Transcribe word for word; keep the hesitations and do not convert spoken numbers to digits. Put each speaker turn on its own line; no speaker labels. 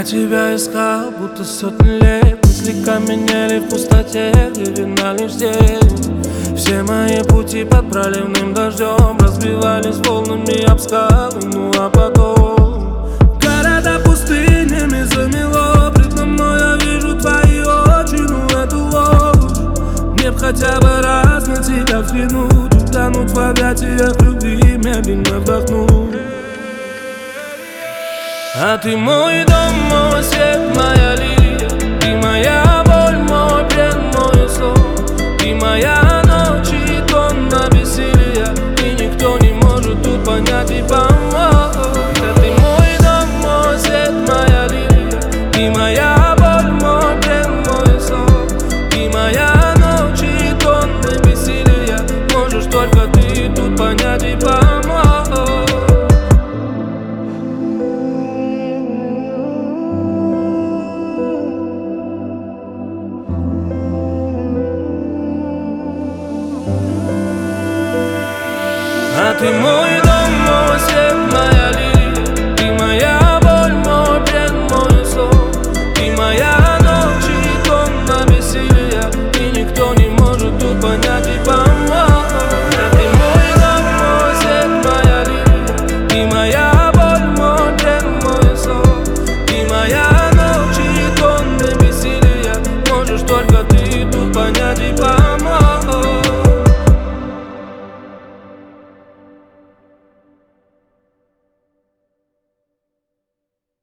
тебя искал, будто сотни лет. Мысли каменели в пустоте, где видна лишь тень. Все мои пути под проливным дождем разбивались волнами об скалы, ну а потом города пустынями замело. Предо мной я вижу твои очи, ну эту ложь. Мне б хотя бы раз на тебя взглянуть, утонуть в объятиях любви, медленно вдохнуть. А ты мой дом, мой свет, моя лилия. Ты моя боль, мой плен, мой сон. Ты моя ночь и тонна бессилия. И никто не может тут понять и помочь. Да ты мой дом, мой свет, моя лилия. Ты моя боль, мой плен, мой сон. Ты моя ночь и тонна бессилия. Можешь только ты тут понять и помочь. А ты мой дом.